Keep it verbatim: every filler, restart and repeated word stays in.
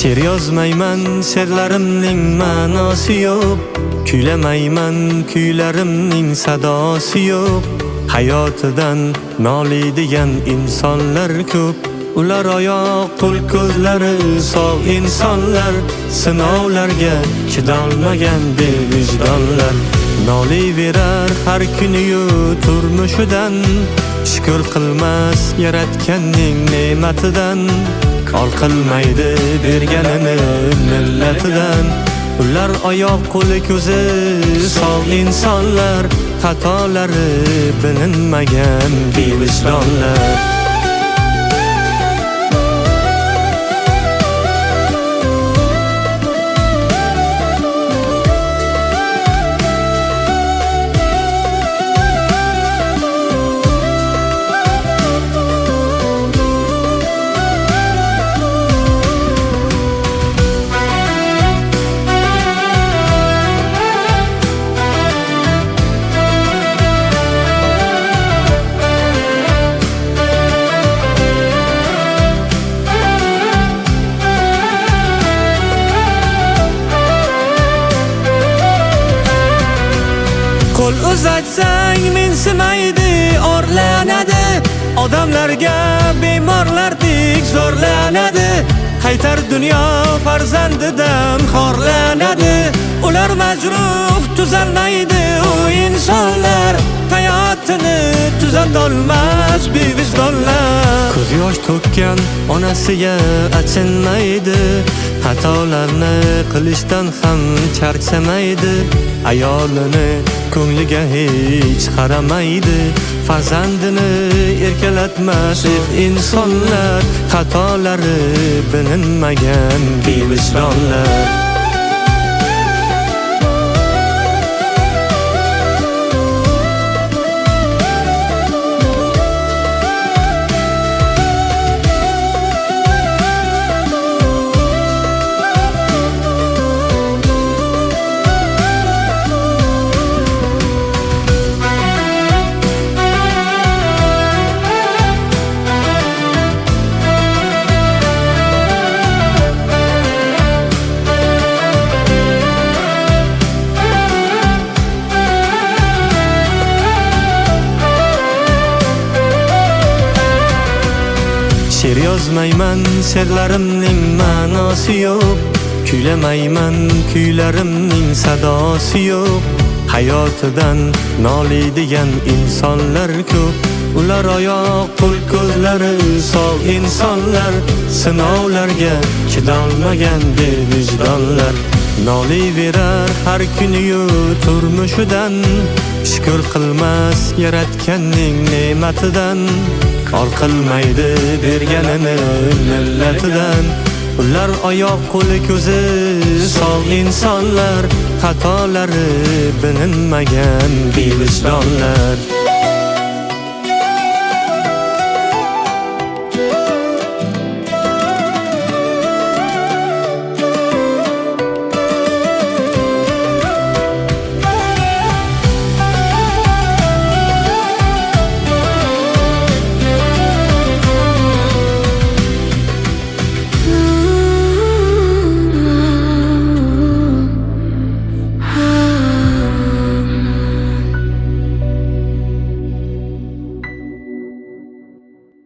She'r yozmayman, she'rlarimning ma'nosi yo'q. Kuylamayman, kuylarimning sadosi yo'q. Hayotidan noliydigan insonlar ko'p. Ular oyoq, qo'l, ko'zlari sog' insonlar. Sinovlarga chidolmagan bevijdonlar. Noliyverar har kuniyu turmushidan. Shukr qilmas yaratganning ne'matidan. Ol qilmaydi berganini millatidan. Ular oyoq, qo'li, ko'zi sog' insonlar. Xatolari bilinmagan bevijdonlar. Qo'l uzatsang mensimaydi, orlanadi. Odamlarga bemorlardek zo'rlanadi. Qaytar dunyo farzandidan xorlanadi. Ular majruh tuzalmaydi, u insonlar hayotini tuzatolmas bevijdonlar. Ko'z yosh to'kkan onasiga achinmaydi. Xatolarni qilishdan ham charchamaydi. Ayolini ko'ngliga hech qaramaydi. Farzandini erkalatmas insonlar. Xatolari bilinmagan bevijdonlar. She'r yozmayman, she'rlarimning ma'nosi yo'q. Kuylamayman, kuylarimning sadosi yo'q. Hayotidan noliydigan insonlar ko'p. Ular oyoq, qo'l, ko'zlari sog' insonlar. Sinovlarga chidolmagan bevijdonlar. Noliyverar har kuniyu turmushidan. Shukr qilmas yaratganning ne'matidan. Ol qilmaydi berganini millatidan. Ular oyoq, qo'li, ko'zi sog' insonlar. Xatolari bilinmagan bevijdonlar.